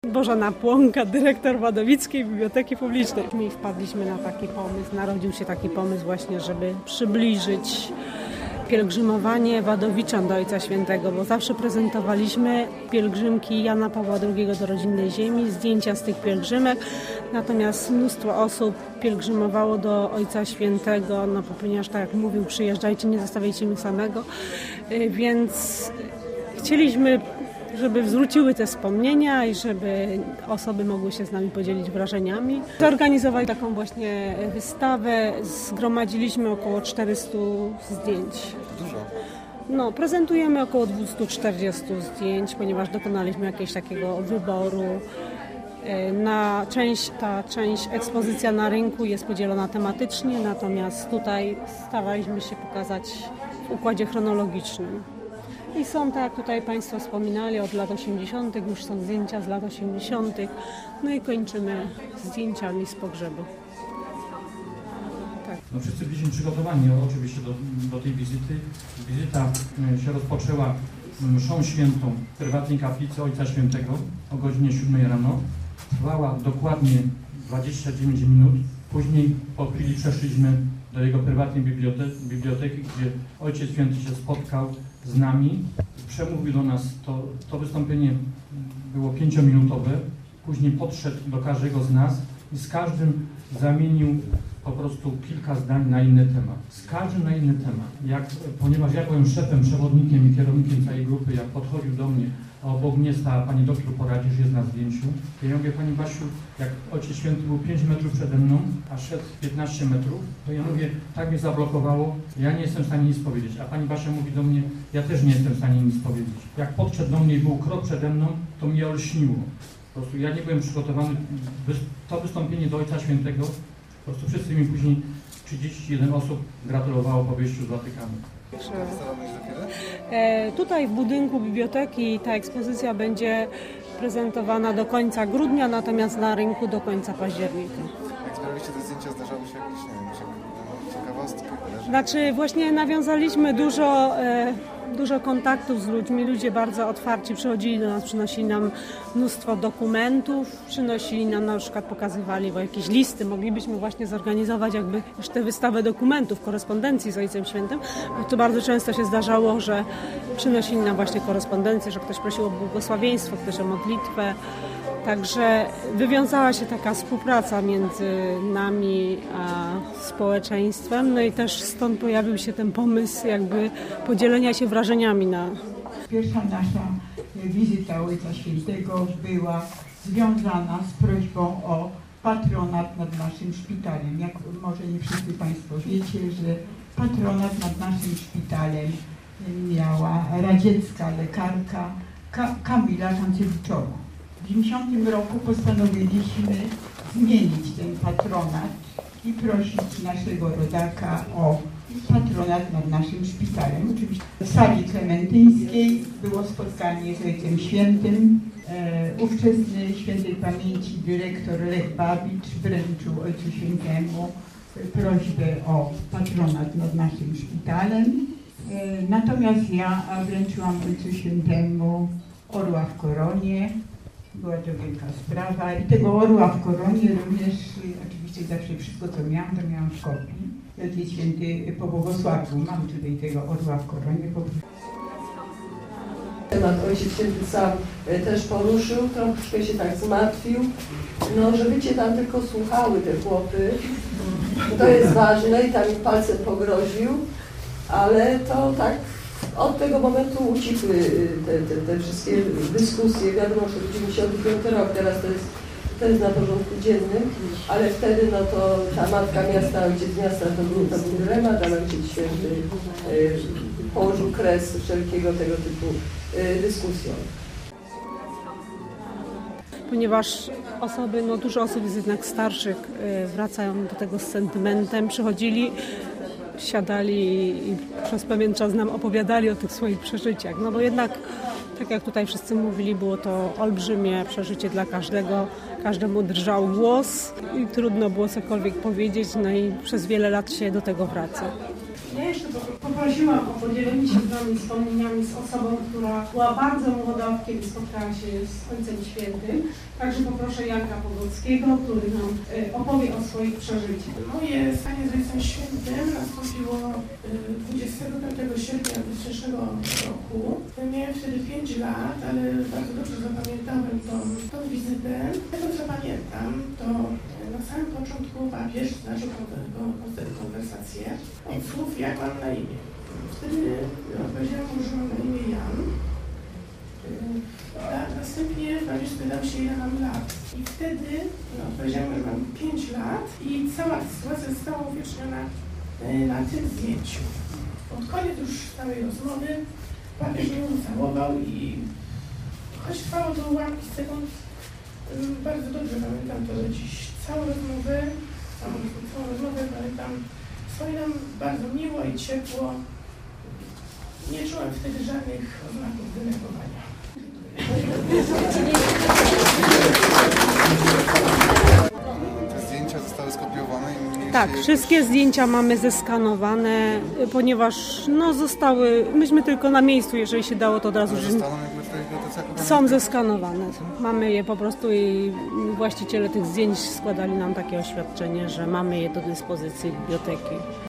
Bożena Płonka, dyrektor Wadowickiej Biblioteki Publicznej. My wpadliśmy na taki pomysł, narodził się taki pomysł właśnie, żeby przybliżyć pielgrzymowanie wadowiczan do Ojca Świętego, bo zawsze prezentowaliśmy pielgrzymki Jana Pawła II do rodzinnej ziemi, zdjęcia z tych pielgrzymek, natomiast mnóstwo osób pielgrzymowało do Ojca Świętego, no ponieważ tak jak mówił, przyjeżdżajcie, nie zostawiajcie mnie samego, więc chcieliśmy, żeby zwróciły te wspomnienia i żeby osoby mogły się z nami podzielić wrażeniami. Zorganizowali taką właśnie wystawę, zgromadziliśmy około 400 zdjęć. Dużo. No, prezentujemy około 240 zdjęć, ponieważ dokonaliśmy jakiegoś takiego wyboru. Ta część ekspozycja na rynku jest podzielona tematycznie, natomiast tutaj staraliśmy się pokazać w układzie chronologicznym. I są, tak jak tutaj Państwo wspominali, od lat 80. już są zdjęcia z lat 80. No i kończymy zdjęciami z pogrzebu. Tak. No wszyscy byliśmy przygotowani oczywiście do tej wizyty. Wizyta się rozpoczęła mszą świętą w prywatnej kaplicy Ojca Świętego o godzinie 7 rano. Trwała dokładnie 29 minut. Później po chwili przeszliśmy do jego prywatnej biblioteki, gdzie Ojciec Święty się spotkał z nami. Przemówił do nas, to wystąpienie było 5-minutowe. Później podszedł do każdego z nas i z każdym zamienił po prostu kilka zdań na inny temat. Z każdym na inny temat. Ponieważ ja byłem szefem, przewodnikiem i kierownikiem całej grupy, jak podchodził do mnie, a obok mnie stała pani doktor, poradzisz, jest na zdjęciu. Ja mówię, pani Basiu, jak Ojciec Święty był 5 metrów przede mną, a szedł 15 metrów, to ja mówię, tak mnie zablokowało, ja nie jestem w stanie nic powiedzieć. A pani Basia mówi do mnie, ja też nie jestem w stanie nic powiedzieć. Jak podszedł do mnie i był krok przede mną, to mnie olśniło. Po prostu ja nie byłem przygotowany. To wystąpienie do Ojca Świętego, po prostu wszyscy mi później 31 osób gratulowało po wyjściu z Watykanu. Tutaj w budynku biblioteki ta ekspozycja będzie prezentowana do końca grudnia, natomiast na rynku do końca października. Jak zbieraliście te zdjęcia, zdarzały się jakieś, nie wiem, ciekawostki? Znaczy właśnie nawiązaliśmy dużo kontaktów z ludźmi, ludzie bardzo otwarci przychodzili do nas, przynosili nam mnóstwo dokumentów, przynosili nam na przykład, pokazywali jakieś listy, moglibyśmy właśnie zorganizować jakby już tę wystawę dokumentów, korespondencji z Ojcem Świętym, bo to bardzo często się zdarzało, że przynosili nam właśnie korespondencję, że ktoś prosił o błogosławieństwo, ktoś o modlitwę. Także wywiązała się taka współpraca między nami a społeczeństwem, no i też stąd pojawił się ten pomysł jakby podzielenia się wrażeniami Pierwsza nasza wizyta Ojca Świętego była związana z prośbą o patronat nad naszym szpitalem. Jak może nie wszyscy Państwo wiecie, że patronat nad naszym szpitalem miała radziecka lekarka Kamila Kancelewiczowa. W 1990 roku postanowiliśmy zmienić ten patronat i prosić naszego rodaka o patronat nad naszym szpitalem. Oczywiście w sali klementyńskiej było spotkanie z Ojcem Świętym. Ówczesny świętej pamięci dyrektor Lech Babicz wręczył Ojcu Świętemu prośbę o patronat nad naszym szpitalem. Natomiast ja wręczyłam Ojcu Świętemu orła w koronie. Była to wielka sprawa i tego orła w koronie również, oczywiście zawsze wszystko co miałam, to miałam w kopii. Ojciec Święty pobłogosławił, mam tutaj tego orła w koronie. Temat Ojciec Święty sam też poruszył, troszkę się tak zmartwił, no żebyście tam tylko słuchały te chłopy, to jest ważne i tam ich palcem pogroził, ale to tak od tego momentu ucichły te wszystkie dyskusje. Wiadomo, że 95 rok, teraz to jest na porządku dziennym, ale wtedy no to ta matka miasta, ojciec miasta to był dylemat, ale Ojciec Święty położył kres wszelkiego tego typu dyskusjom. Ponieważ dużo osób jest jednak starszych, wracają do tego z sentymentem, przychodzili, siadali i przez pewien czas nam opowiadali o tych swoich przeżyciach. No bo jednak, tak jak tutaj wszyscy mówili, było to olbrzymie przeżycie dla każdego. Każdemu drżał głos i trudno było cokolwiek powiedzieć, no i przez wiele lat się do tego wraca. Ja jeszcze poprosiłam o podzielenie się z nami wspomnieniami z osobą, która była bardzo młoda, kiedy spotkała się z Ojcem Świętym. Także poproszę Janka Powockiego, który nam opowie o swoich przeżyciach. Moje stanie z Ojcem Świętym nastąpiło 25 sierpnia 2000 roku. Miałem wtedy 5 lat, ale bardzo dobrze zapamiętałem tą wizytę. Tego co pamiętam, to na samym początku papież zaczął konwersację od słów, jak mam na imię. Wtedy odpowiedziałam mu, że mam na imię Jan. Następnie papież spytał się, ile mam lat. I wtedy odpowiedziałam, że mam 5 lat i cała sytuacja została uwieczniona na tym zdjęciu. Pod koniec już całej rozmowy papież mnie ucałował i choć trwało to ułamki sekund, bardzo dobrze pamiętam to dziś. Całą rozmowę pamiętam, wspominam bardzo miło i ciepło. Nie czułem wtedy żadnych oznaków denerwowania. Te zdjęcia zostały skopiowane i mieliście Tak, je wszystkie zdjęcia mamy zeskanowane, ponieważ zostały, myśmy tylko na miejscu, jeżeli się dało, to od razu zostaną jakby w tej bibliotece? jako są pamiątkę? zeskanowane. Mamy je po prostu i właściciele tych zdjęć składali nam takie oświadczenie, że mamy je do dyspozycji biblioteki.